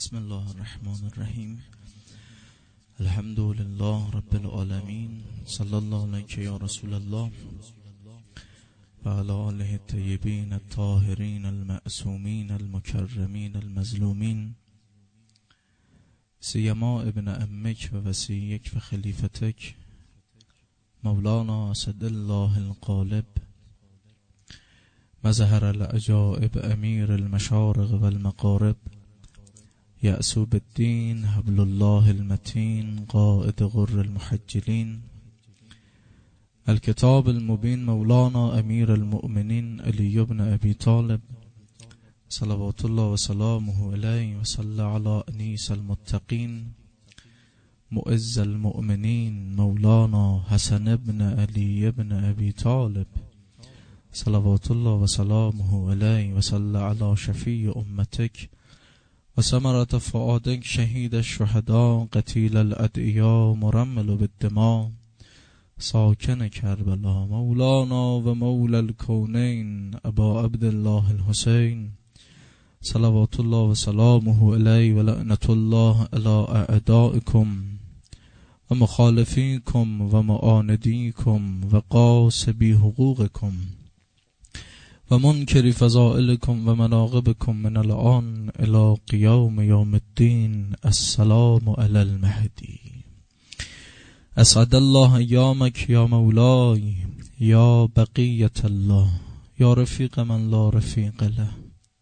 بسم الله الرحمن الرحیم. الحمد لله رب العالمین، صلی الله علیک یا رسول الله و علی آله الطیبین الطاهرین المعصومین المکرمین المظلومین، سیما ابن عمک و وصیک و خلیفتک مولانا اسد الله الغالب، مظهر العجائب امیر المشارق و المغارب، یعصوب الدین حبل الله المتین قائد غر المحجلین، الکتاب المبین مولانا امیر المؤمنین علی بن ابی طالب صلوات الله و سلامه علیه و صلی علی انیس المتقین، معز المؤمنین مولانا حسن بن علی بن ابی طالب صلوات الله و سلامه علیه و صلی علی شفیع امتک و ثمرة فؤادک شهید الشهداء قتیل الادعیاء مرمل بالدماء ساکن کربلا مولانا و مولا الکونین ابا عبدالله الحسین صلوات الله و سلامه علیه و لعنت الله علی اعدائکم و مخالفینکم و معاندینکم و قاصبی حقوقکم و منکر فضائلکم و مناقبکم من الان الى قیام یوم الدین. السلام علی المهدی. اسعد الله ایامک یا مولای یا بقیت الله یا رفیق من لا رفیق له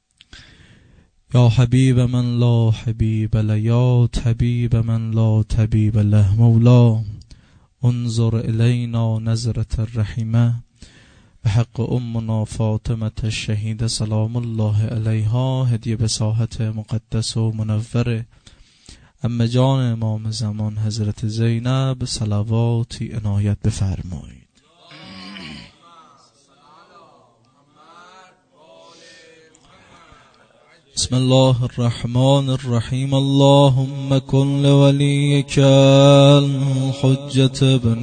یا حبیب من لا حبیب له یا طبیب من لا طبیب له. مولا انظر الینا نظرة الرحیمه بحق امنا فاطمه الشهیده سلام الله علیها، هدیه به ساحت مقدس و منور ام جان امام زمان حضرت زینب صلواتی عنایت بفرمایید. بسم الله الرحمن الرحیم. اللهم کن لولیک الحجة ابن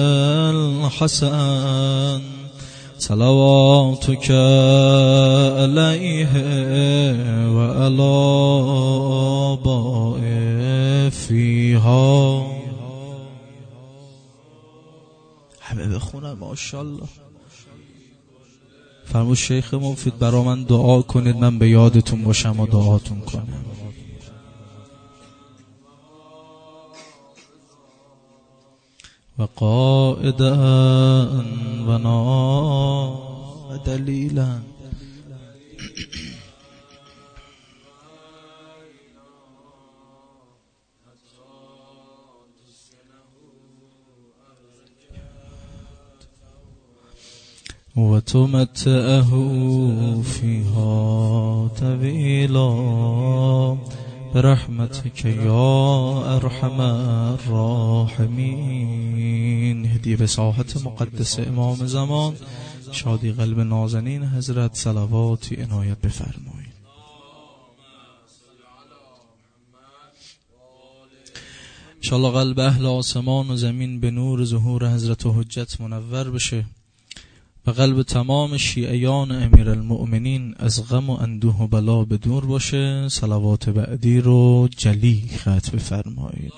الحسن صلواتک علیه و علی آبائه فیها. همه بخونن ماشاءالله. فرمود شیخ مفید برا من دعا کنید من به یادتون باشم و دعاتون کنم. و قائدا و نا و دلیلا و تمتعه فیها طویلا برحمتک یا ارحم الراحمین. هدیه به ساحت مقدس امام زمان شادی قلب نازنین حضرت صلواتی عنایت بفرمایید. انشاءالله قلب اهل آسمان و زمین به نور ظهور حضرت حجت منور بشه و قلب تمام شیعیان امیر المؤمنین از غم و اندوه و بلا به دور باشه. صلوات بعدی رو جلی ختم بفرمایید.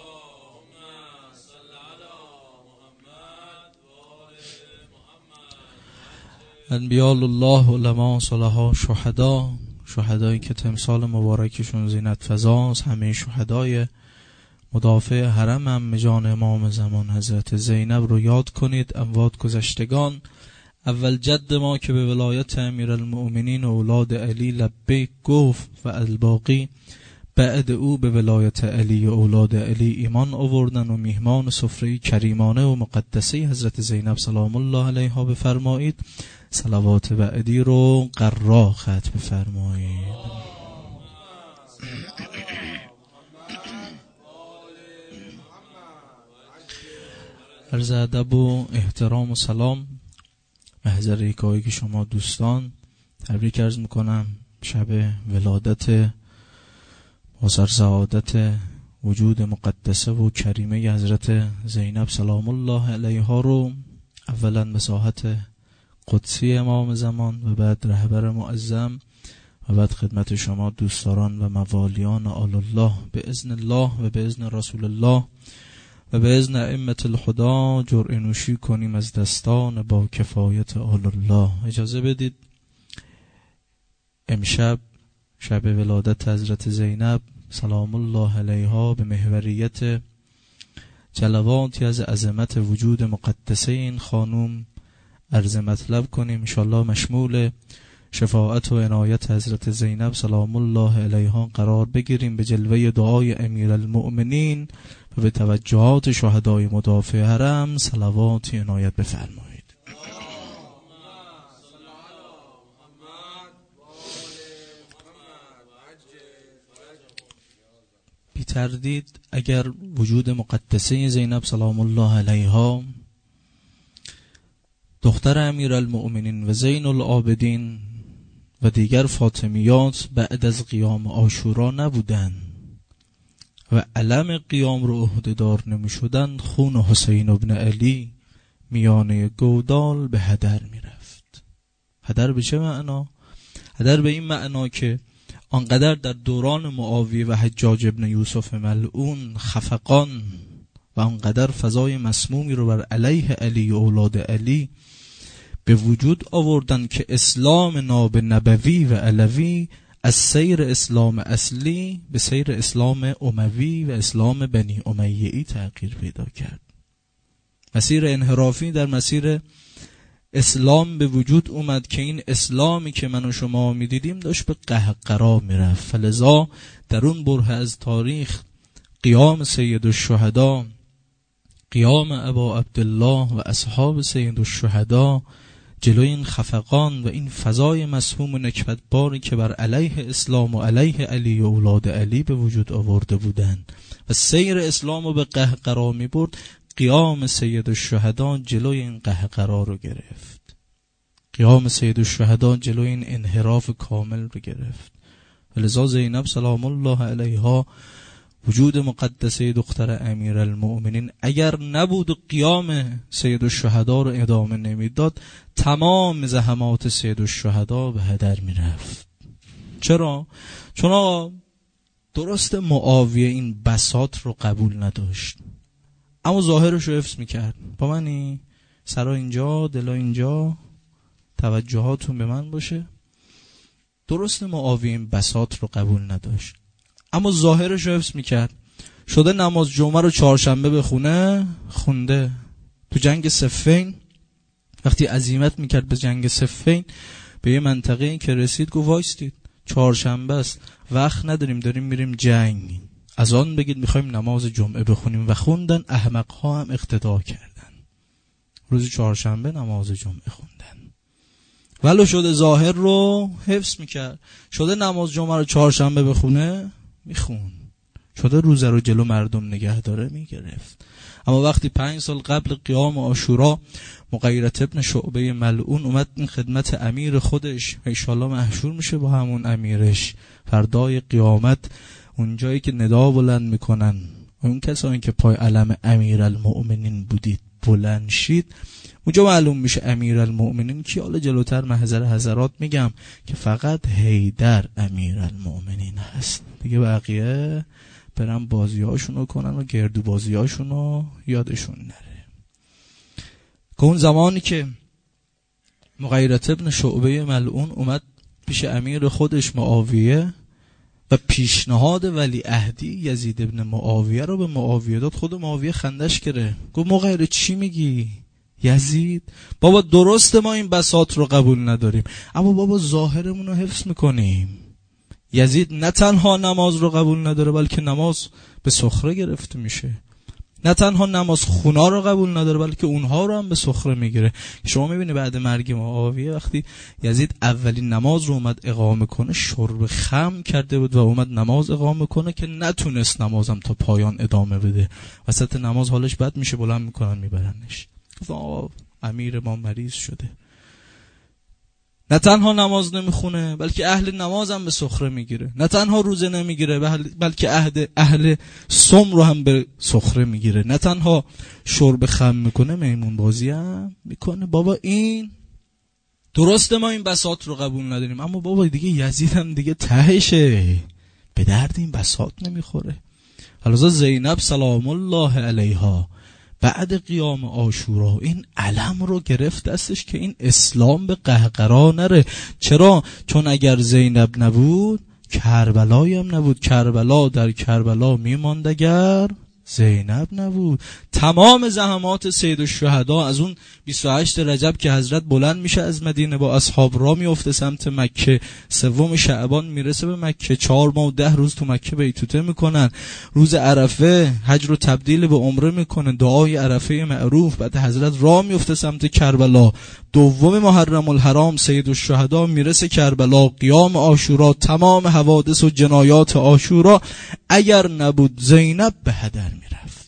انبیاء الله علما صلحا شهدا، شهدایی که تمثال مبارکشون زینت فضاست، همه شهدای مدافع حرم ام جان امام زمان حضرت زینب رو یاد کنید. اموات گذشتگان، اول جد ما که به ولایت امیر المؤمنین و اولاد علی لبیک گفت و الباقی بعد او به ولایت علی و اولاد علی ایمان آوردن و میهمان سفره کریمانه و مقدسه حضرت زینب سلام الله علیها بفرمایید. صلوات بعدی رو قرا ختم بفرمایید. عرض ادب و احترام و سلام محضر یکایی که شما دوستان تبریک عرض میکنم. شب ولادت بازر سعادت وجود مقدسه و کریمه حضرت زینب سلام الله علیها رو اولا به ساحت قدسی امام زمان و بعد رهبر معظم و بعد خدمت شما دوستداران و موالیان آل الله به اذن الله و به اذن رسول الله و به اذن ائمة الهدی جرعه نوشی کنیم از دستان با کفایت آل الله. اجازه بدید امشب شب ولادت حضرت زینب سلام الله علیها به محوریت جلواتی از عظمت وجود مقدسه این خانوم عرض مطلب کنیم. انشاءالله مشمول شفاعت و عنایت حضرت زینب سلام الله علیها قرار بگیریم به جلوه دعای امیرالمؤمنین و به توجهات شهدای مدافع حرم صلواتی عنایت بفرمایید. بی تردید اگر وجود مقدسه زینب سلام الله علیها دختر امیرالمؤمنین و زین العابدین و دیگر فاطمیات بعد از قیام عاشورا نبودن و علم قیام رو عهده‌دار نمی شدن، خون حسین ابن علی میانه گودال به هدر می رفت. هدر به چه معنا؟ هدر به این معنا که آنقدر در دوران معاویه و حجاج ابن یوسف ملعون خفقان و آنقدر فضای مسمومی رو بر علیه علی و اولاد علی به وجود آوردن که اسلام ناب نبوی و علوی از سیر اسلام اصلی به سیر اسلام اموی و اسلام بنی امیه‌ای تغییر پیدا کرد. مسیر انحرافی در مسیر اسلام به وجود اومد که این اسلامی که من و شما میدیدیم داشت به قهقرا میرفت. فلذا در اون بره از تاریخ قیام سید الشهدا، قیام ابا عبدالله و اصحاب سید الشهدا جلوی این خفقان و این فضای مسموم و نکبتباری که بر علیه اسلام و علیه علی و اولاد علی به وجود آورده بودند و سیر اسلام رو به قهقرا می برد، قیام سید الشهدا جلوی این قهقرا رو گرفت. قیام سید الشهدا جلوی این انحراف کامل رو گرفت. ولذا زینب سلام الله علیها وجود مقدسه دختر امیرالمؤمنین اگر نبود و قیام سید الشهدا رو ادامه نمیداد، تمام زحمات سید الشهدا به هدر میرفت. چرا؟ چون درست معاویه این بساط رو قبول نداشت اما ظاهرش رو حفظ میکرد. با منی؟ سرا اینجا، دلا اینجا، توجهاتون به من باشه. درست معاویه این بساط رو قبول نداشت اما ظاهرش رو حفظ میکرد. شده نماز جمعه رو چهارشنبه بخونه، خونده. تو جنگ صفین وقتی عزیمت میکرد به جنگ صفین به یه منطقه که رسید گفت وایستید چهارشنبه است، وقت نداریم، داریم میریم جنگ، از آن بگید میخوایم نماز جمعه بخونیم و خوندن. احمقها هم اقتدا کردن، روز چهارشنبه نماز جمعه خوندن. ولو شده ظاهر رو حفظ میکرد. شده نماز جمعه رو چهارشنبه بخونه، میخون. شده روزه رو جلو مردم نگه داره، میگرفت. اما وقتی 5 سال قبل قیام عاشورا مغیرة ابن شعبه ملعون اومد این خدمت امیر خودش، انشالله محشور میشه با همون امیرش فردای قیامت، اون جایی که ندا بلند میکنن اون کسانی که پای علم امیرالمؤمنین بودید بلند شید، اونجا معلوم میشه امیرالمؤمنین کی. حالا جلوتر محضر حضرات میگم که فقط حیدر امیرالمؤمنین هست، دیگه بقیه برن بازیاشونو کنن و گردو بازیاشونو یادشون نره. که اون زمانی که مغیرة ابن شعبه ملعون اومد پیش امیر خودش معاویه و پیشنهاد ولی عهدی یزید ابن معاویه رو به معاویه داد، خود معاویه خندش گرفت، گفت مغیره چی میگی یزید؟ بابا درسته ما این بساط رو قبول نداریم اما بابا ظاهرمون رو حفظ میکنیم. یزید نه تنها نماز رو قبول نداره بلکه نماز به سخره گرفته میشه. نه تنها نماز خونا رو قبول نداره بلکه اونها رو هم به سخره میگیره. شما میبینی بعد مرگ معاویه وقتی یزید اولین نماز رو اومد اقامه کنه شرب خمر کرده بود و اومد نماز اقامه کنه که نتونست نمازم تا پایان ادامه بده. وسط نماز حالش بد میشه، بلند میکنن میبرنش. گفت امیر ما مریض شده. نه تنها نماز نمیخونه بلکه اهل نماز هم به سخره میگیره. نه تنها روزه نمیگیره بلکه اهل صوم رو هم به سخره میگیره. نه تنها شرب خمر میکنه، میمون بازی هم میکنه. بابا این درسته ما این بساط رو قبول نداریم، اما بابا دیگه یزید هم دیگه تهشه، به درد این بساط نمیخوره. حالا زینب سلام الله علیها بعد قیام عاشورا این علم رو گرفت دستش که این اسلام به قهقرا نره. چرا؟ چون اگر زینب نبود کربلایی هم نبود، کربلا در کربلا میماند اگر زینب نبود. تمام زحمات سید الشهدا از اون 28 رجب که حضرت بلند میشه از مدینه با اصحاب را میفته سمت مکه، 3 شعبان میرسه به مکه، 4 ماه و 10 روز تو مکه بیتوته میکنن، روز عرفه حج رو تبدیل به عمره میکنن، دعای عرفه معروف، بعد حضرت را میفته سمت کربلا، 2 محرم الحرام سید الشهدا میرسه کربلا، قیام عاشورا، تمام حوادث و جنایات عاشورا. اگر نبود زینب به هدر میرفت،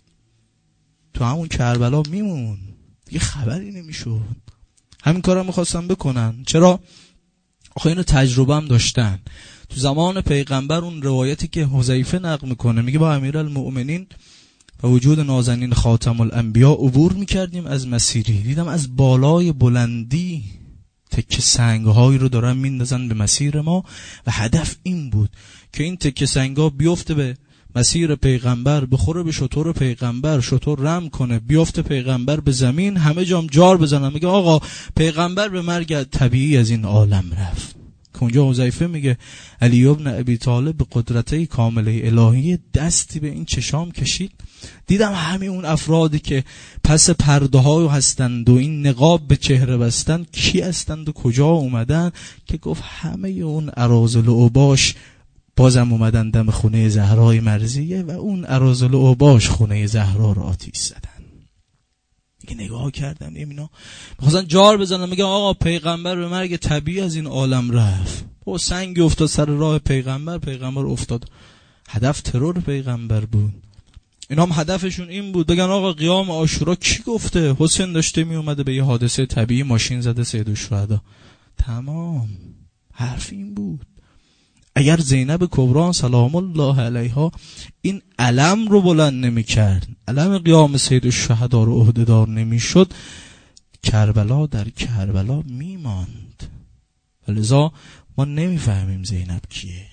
تو همون کربلا میمون، دیگه خبری نمیشد. همین کارم میخواستن بکنن. چرا؟ آخه اینو تجربه هم داشتن. تو زمان پیغمبر اون روایتی که حذیفه نقل میکنه، میگه با امیرالمؤمنین و وجود نازنین خاتم الانبیا عبور میکردیم از مسیری، دیدم از بالای بلندی تکه سنگهایی رو دارن میندازن به مسیر ما و هدف این بود که این تکه سنگا بیفته به مسیر پیغمبر، بخوره به شتر پیغمبر، شتر رم کنه، بیفته پیغمبر به زمین، همه جام جار بزنن، میگه آقا پیغمبر به مرگ طبیعی از این عالم رفت. که اونجا حذیفه میگه علی ابن ابی طالب به قدرته کامله الهی دستی به این چشام کشید، دیدم همه اون افرادی که پس پرده ها هستند و این نقاب به چهره بستند کی هستند و کجا اومدن، که گفت همه اون اراذل و اوباش بازم اومدن دم خونه زهرای مرضیه و اون اراذل و اوباش خونه زهرا رو آتیش زدن. دیگه نگاه کردم اینا میخواستن جار بزنن، میگن آقا پیغمبر به مرگ طبیعی از این عالم رفت. و سنگی افتاد سر راه پیغمبر افتاد. هدف ترور پیغمبر بود. اینا هم هدفشون این بود بگن آقا قیام عاشورا کی گفته؟ حسین داشته می اومده به یه حادثه طبیعی ماشین زده سید الشهدا. تمام حرف این بود. اگر زینب کبرا سلام الله علیها این علم رو بلند نمی کرد، علم قیام سید الشهدا رو عهده‌دار نمی شد، کربلا در کربلا می ماند. لذا ما نمی فهمیم زینب کیه.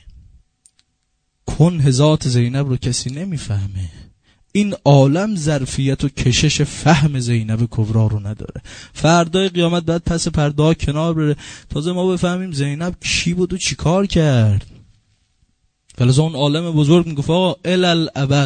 کنه ذات زینب رو کسی نمی فهمه. این عالم ظرفیت و کشش فهم زینب کبرا رو نداره. فردای قیامت بعد پس پرده ها کنار بره تازه ما بفهمیم زینب کی بود و چی کار کرد. فلذا اون عالم بزرگ میگفت آقا الالابد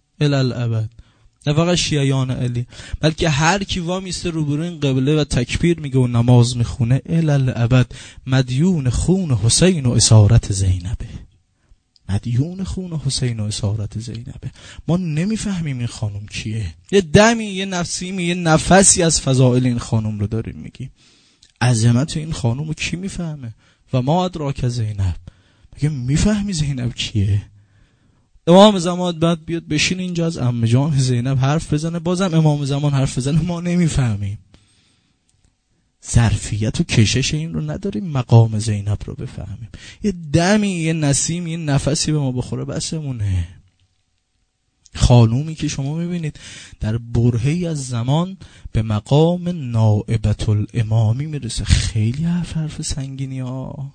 نه فقط شیعیان علی بلکه هر کی وامیسته روبروی این قبله و تکبیر میگه و نماز میخونه الالابد مدیون خون حسین و اسارت زینبه. مدیون خون حسین و اسارت زینبه. ما نمیفهمیم این خانم کیه. یه دمی، یه نفسیمی، یه نفسی از فضائل این خانم رو داریم میگیم. عظمت این خانم رو کی میفهمه؟ و ما ادراک زینب. میگه میفهمی زینب کیه؟ امام زمان بعد بیاد بشین اینجا از عمه جان زینب حرف بزنه، بازم امام زمان حرف بزنه، ما نمیفهمیم. ظرفیت و کشش این رو نداریم مقام زینب رو بفهمیم. یه دمی، یه نسیمی، یه نفسی به ما بخوره بسمونه. خانومی که شما میبینید در برهه‌ای از زمان به مقام نائبة الامامی میرسه. خیلی حرف سنگینی ها.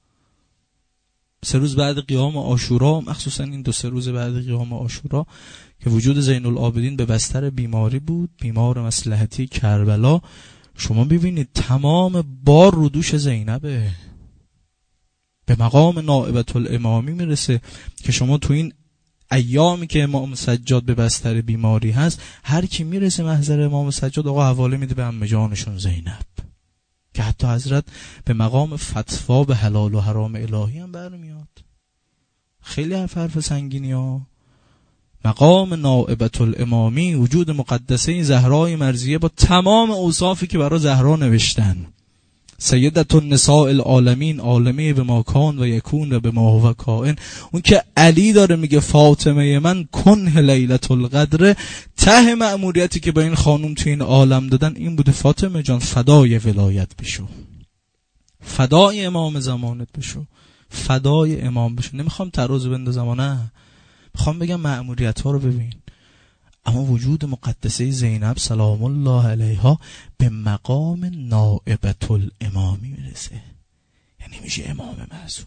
3 روز بعد قیام عاشورا، مخصوصا این 2-3 روز بعد قیام عاشورا که وجود زین العابدین به بستر بیماری بود، بیمار مصلحتی کربلا، شما ببینید تمام بار رو دوش زینبه. به مقام نائبة الامامی میرسه که شما تو این ایامی که امام سجاد به بستر بیماری هست، هر کی میرسه محضر امام سجاد آقا حواله میده به عمه جانشون زینب، که حتی حضرت به مقام فتوا به حلال و حرام الهی هم برمیاد. خیلی حرف سنگینی ها. مقام نائبة الامامی، وجود مقدسه زهرای مرضیه با تمام اوصافی که برای زهرا نوشتن، سیدة النساء العالمین، عالمه به ما کان و یکون و به ما هو کائن. اون که علی داره میگه فاطمه من کنه لیلة القدر، ته مأموریتی که با این خانوم تو این عالم دادن این بوده فاطمه جان فدای ولایت بشو، فدای امام زمانت بشو، فدای امام بشو. نمیخوام ترازو بندازم، نه، میخوام بگم مأموریت ها رو ببین. اما وجود مقدسه زینب سلام الله علیها به مقام نائبة الامامی برسه، یعنی میشه امام معصوم.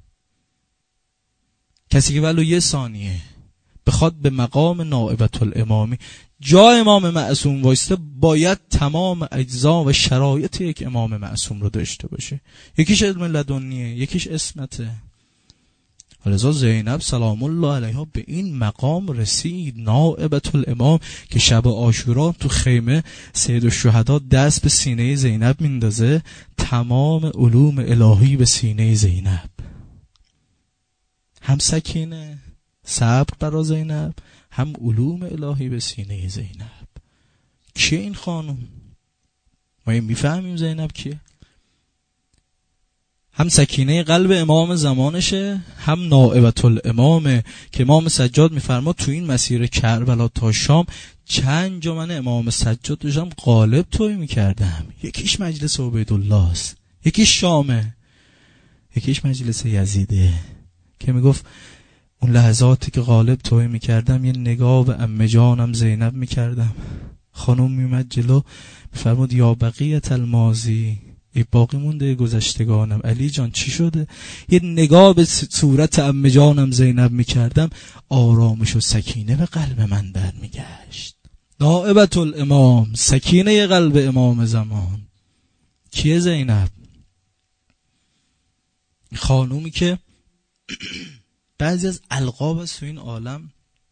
کسی که ولو یه ثانیه بخواد به مقام نائبة الامامی جا امام معصوم وایسته، باید تمام اجزا و شرایط یک امام معصوم رو داشته باشه. یکیش علم لدنیه، یکیش اسمته. ولذا زینب سلام الله علیها به این مقام رسید، نائبة الامام، که شب عاشورا تو خیمه سید الشهدا دست به سینه زینب میندازه، تمام علوم الهی به سینه زینب، هم سکینه صبر برا زینب، هم علوم الهی به سینه زینب. کیه این خانم؟ ما میفهمیم زینب کیه؟ هم سکینه قلب امام زمانشه، هم نائبة الامامه که امام سجاد میفرما تو این مسیر کربلا تا شام چند جا من امام سجاد داشتم غالب توی میکردم. یکیش مجلس عبیدالله است، یکیش شامه، یکیش مجلس یزیده، که میگفت اون لحظاتی که غالب توی میکردم یه نگاه به عمه جانم زینب میکردم. خانم میمد جلو میفرمود یا بقیت الماضی، ای باقی مونده گذشتگانم، علی جان چی شده؟ یه نگاه به صورت عمه جانم زینب میکردم، آرامش و سکینه به قلب من برمیگشت. نائبة الامام، سکینه قلب امام زمان کیه؟ زینب. خانومی که بعضی از القاب است تو این عالم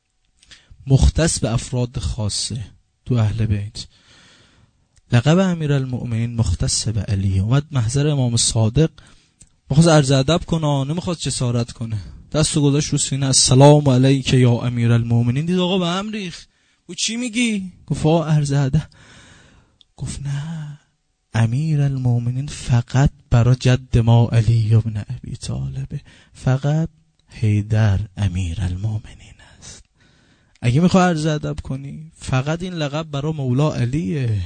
مختص به افراد خاصه تو اهل بیت. لقب امیرالمؤمنین مختص به علی. اومد محضر امام صادق، میخواست عرض ادب کنه، نمیخواست جسارت کنه، دستو گذاشت رو سینه، السلام علیک یا امیرالمؤمنین. دید آقا به هم ریخت، گفت چی میگی؟ گفت آقا عرض ادب. گفت نه، امیرالمؤمنین فقط برای جد ما علی ابن ابی طالب، فقط حیدر امیرالمؤمنین است. اگه میخوای عرض ادب کنی فقط این لقب برای مولا علیه،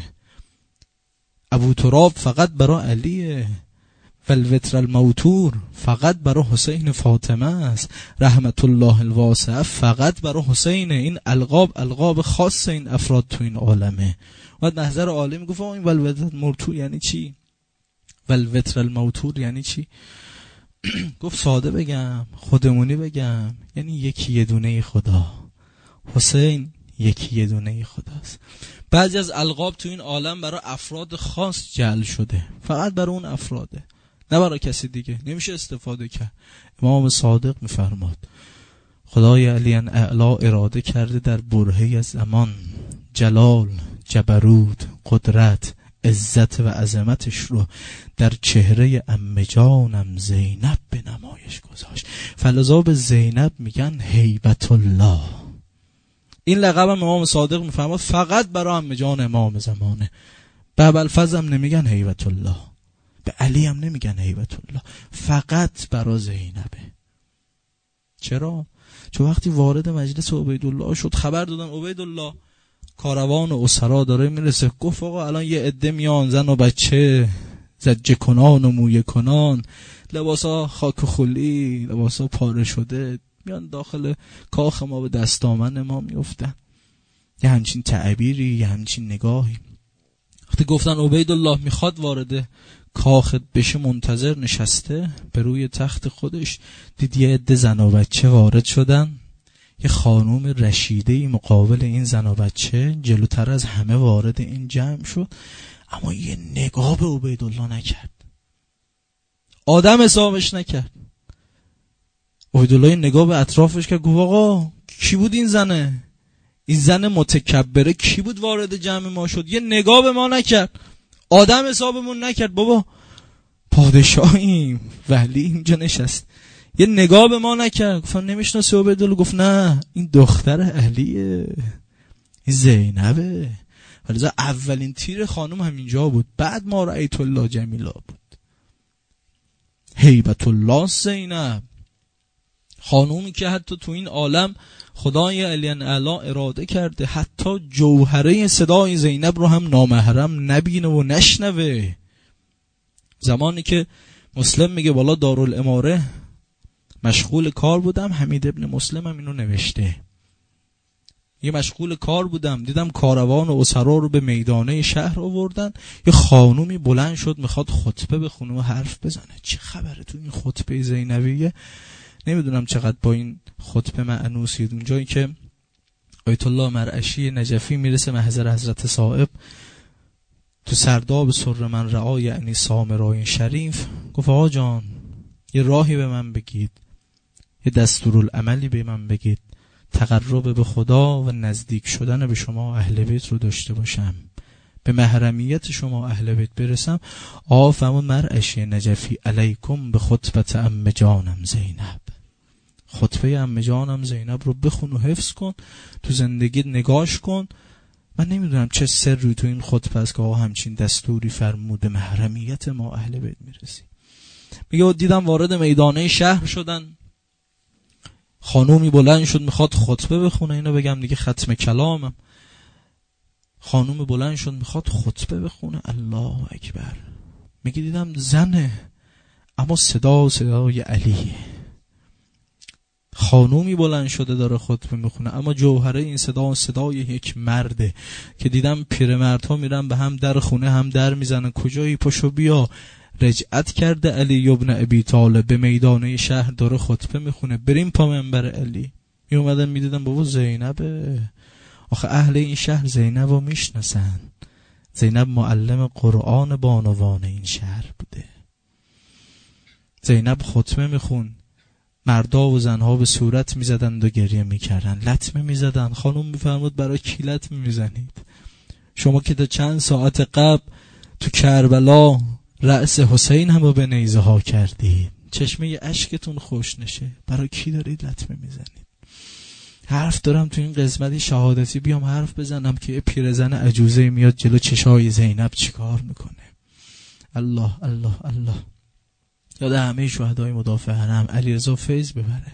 ابو تراب فقط برای علیه، والوتر الموتور فقط برای حسین فاطمه است، رحمت الله الواسعه فقط برای حسین. این القاب خاص این افراد تو این عالمه. بعد نظر عالم گفت این والوتر الموتور یعنی چی؟ والوتر الموتور یعنی چی؟ گفت ساده بگم، خودمونی بگم، یعنی یکی یه دونه خدا، حسین یکی یه دونه خداست. بعضی از القاب تو این عالم برای افراد خاص جعل شده، فقط برای اون افراده، نه برای کسی دیگه، نمیشه استفاده کرد. امام صادق میفرماد خدای علی اعلا اراده کرده در برهه از زمان جلال، جبروت، قدرت، عزت و عظمتش رو در چهره عمه جانم زینب به نمایش گذاشت. فلذا به زینب میگن هیبت الله. این لقب هم امام صادق میفرماد فقط برای عمه جان امام زمانه. به ابوالفضل هم نمیگن هیبت الله، به علی هم نمیگن هیبت الله، فقط برای زینبه. چرا؟ چون وقتی وارد مجلس عبیدالله شد خبر دادن عبیدالله کاروان و اسرا داره میرسه، گفت آقا الان یه عده میان، زن و بچه زجه کنان و مویه کنان، لباسا خاک و خلی، لباسا پاره شده، میان داخل کاخ ما به دستامن ما میفتن. یه همچین تعبیری، یه همچین نگاهی. وقتی گفتن عبیدالله میخواد وارد کاخت بشه، منتظر نشسته به روی تخت خودش، دید یه عده زن و بچه وارد شدن. یه خانوم رشیده‌ای مقابل این زن و بچه جلوتر از همه وارد این جمع شد، اما یه نگاه به عبیدالله نکرد، آدم حسابش نکرد. عبیدالله نگاه به اطرافش که گفت آقا کی بود این زنه؟ این زن متکبره کی بود وارد جمع ما شد؟ یه نگاه به ما نکرد، آدم حسابمون نکرد. بابا پادشاهیم، ولی اینجا نشست، یه نگاه به ما نکرد. گفتم نمیشناسی عبیدالله؟ گفت نه، این دختر علیه، این زینبه. ولی اولین تیر خانم همینجا بود، بعد ما رأیت الله جمیلا بود. هیبت الله زینب، خانومی که حتی تو این عالم خدای علی اعلا اراده کرده حتی جوهره صدای زینب رو هم نامحرم نبینه و نشنوه. زمانی که مسلم میگه بالا دارالاماره مشغول کار بودم، حمید ابن مسلم هم اینو نوشته، یه مشغول کار بودم، دیدم کاروان و اسرا رو به میدانه شهر آوردن. یه خانومی بلند شد میخواد خطبه بخونه و حرف بزنه. چه خبره تو این خطبه زینبیه؟ نمیدونم چقدر با این خطبه معنوسید. اونجایی که آیت الله مرعشی نجفی میرسه محضر حضرت صاحب، تو سرداب سر من رعا یعنی سامرای شریف، گفت آقا جان یه راهی به من بگید، یه دستورالعملی به من بگید، تقرب به خدا و نزدیک شدن به شما اهل بیت رو داشته باشم، به محرمیت شما اهل بیت برسم. آفمون مرعشی نجفی علیکم به خطبت ام جانم زینب، خطبه ام جانم زینب رو بخون و حفظ کن، تو زندگیت نگاش کن. من نمیدونم چه سری تو این خطبه است که آقا همچین دستوری فرمود، به محرمیت ما اهل بیت میرسی. میگه دیدم وارد میدانه شهر شدن، خانومی بلند شد میخواد خطبه بخونه. اینو بگم دیگه ختم کلامم. خانومی بلند شد میخواد خطبه بخونه. الله اکبر. میگه دیدم زنه اما صدای علیه. خانومی بلند شده داره خطبه میخونه اما جوهره این صدای یک مرده که دیدم پیرمردها میرن به هم در خونه هم در میزنن. کجایی؟ پاشو بیا. رجعت کرده علی ابن ابی طالب به میدانه شهر داره خطبه میخونه. بریم پا منبر علی. می اومدن میدیدن بابا زینبه. آخه اهل این شهر زینب رو میشناسن. زینب معلم قرآن بانوان این شهر بوده. زینب خطبه میخون، مردا و زنها به صورت میزدند و گریه میکردن، لطمه میزدن. خانم میفرمود برای کی لطمه میزنید؟ شما که تا چند ساعت قبل تو کربلا رأس حسین هم به نیزه ها کردید، چشمه اشکتون خوش نشه، برای کی دارید لطمه میزنید؟ حرف دارم تو این قسمتی شهادتی بیام حرف بزنم که پیرزن عجوزه میاد جلو چشای زینب چیکار میکنه. الله الله الله. یاد همه شهدای مدافع حرم علیرضا فیض ببره.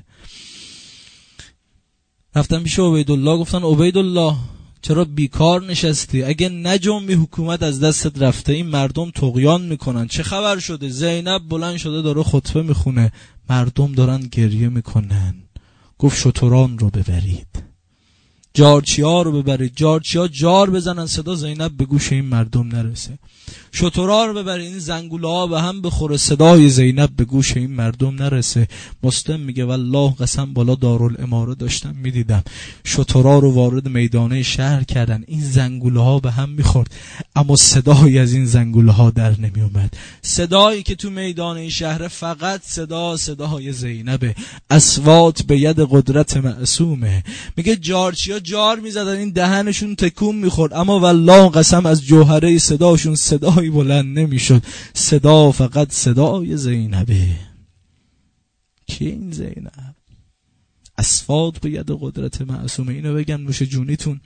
رفتم پیش عبیدالله، گفتن عبیدالله چرا بیکار نشستی؟ اگه نجنبی حکومت از دستت رفته، این مردم طغیان میکنن. چه خبر شده؟ زینب بلند شده داره خطبه میخونه، مردم دارن گریه میکنن. گفت شتران رو ببرید، جارچیا رو ببرید، جارچیا جار بزنن صدا زینب به گوش این مردم نرسه. شترا رو ببرید، این زنگوله ها به هم بخوره صدای زینب به گوش این مردم نرسه. مسلم میگه والله قسم بالا دارالاماره داشتم میدیدم شترا رو وارد میدانه شهر کردن، این زنگوله ها به هم میخورد اما صدایی از این زنگوله ها در نمی اومد. صدایی که تو میدانه شهر فقط صدای زینبه. اصوات به ید قدرت معصومه. میگه جارچیا جار میزدن، این دهنشون تکون میخورد اما والله قسم از جوهره صداشون صدایی بلند نمیشد. صدا فقط صدای زینبه. کی این زینب؟ اصوات به ید قدرت معصومه. اینو بگم نوش جونیتون.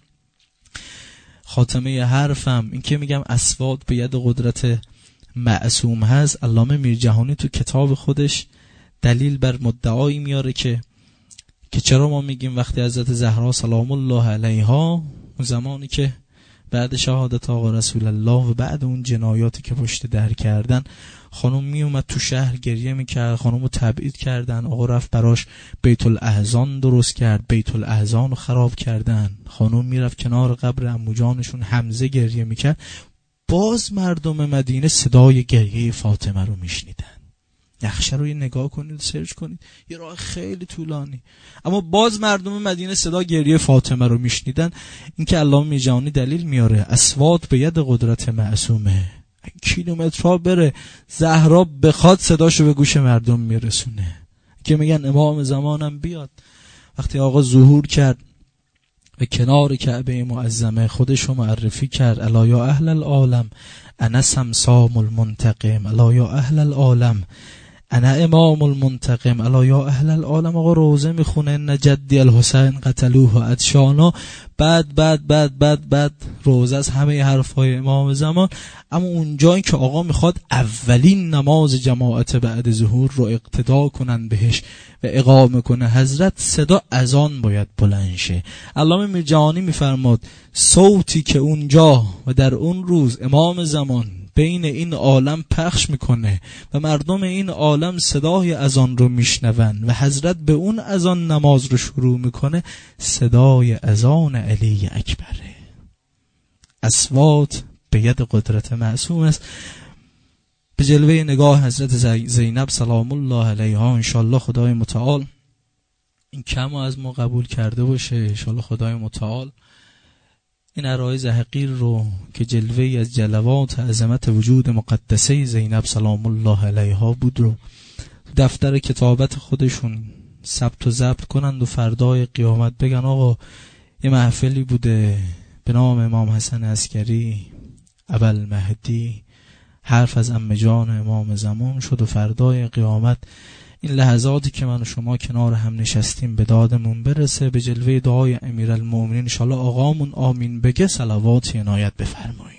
خاتمه حرفم این که میگم اصوات به ید قدرت معصوم هست. علامه میرجهانی تو کتاب خودش دلیل بر مدعایی میاره که چرا ما میگیم وقتی حضرت زهرا سلام الله علیها اون زمانی که بعد شهادت آقا رسول الله و بعد اون جنایاتی که پشت در کردن، خانم می اومد تو شهر گریه میکرد، خانم رو تبعید کردن، آقا رفت براش بیت الاحزان درست کرد، بیت الاحزان رو خراب کردن، خانم میرفت کنار قبر عمو جانشون حمزه گریه میکرد، باز مردم مدینه صدای گریه فاطمه رو میشنیدن. نقشه رو نگاه کنید، سرچ کنید، یه راه خیلی طولانی، اما باز مردم مدینه صدا گریه فاطمه رو میشنیدن. این که علامه میرجهانی دلیل میاره اصوات به ید قدرت معصومه. کیلومترها بره زهرا بخواد صداشو به گوش مردم میرسونه. که میگن امام زمانم بیاد. وقتی آقا ظهور کرد و کنار کعبه معظمه خودشو معرفی کرد، الا یا اهل العالم انا سمسام المنتقم، الا یا اهل العالم انا امام المنتقم، الا یا اهل العالم. آقا روزه میخونه ان جدی الحسین قتلوه و ادشانا. بعد روزه از همه حرفای امام زمان. اما اونجایی که آقا میخواد اولین نماز جماعت بعد ظهور رو اقتدا کنن بهش و اقامه کنه حضرت، صدا اذان باید بلند شه. علامه میرجهانی میفرماد صوتی که اونجا و در اون روز امام زمان بین این عالم پخش میکنه و مردم این عالم صدای اذان رو میشنون و حضرت به اون اذان نماز رو شروع میکنه، صدای اذان علی اکبره. اصوات به ید قدرت معصوم است. به جلوه نگاه حضرت زینب سلام الله علیها انشالله خدای متعال این کم از ما قبول کرده باشه. انشالله خدای متعال این عرایض حقیر رو که جلوه از جلوات عظمت وجود مقدسه زینب سلام الله علیها بود رو دفتر کتابت خودشون ثبت و ضبط کنند و فردای قیامت بگن آقا یه محفلی بوده به نام امام حسن عسکری ابوالمهدی، حرف از عمه جان امام زمان شد و فردای قیامت این لحظاتی که من و شما کنار هم نشستیم به دادمون برسه. به جلوه دعای امیرالمومنین انشالله آقامون آمین بگه صلوات عنایت بفرمایید.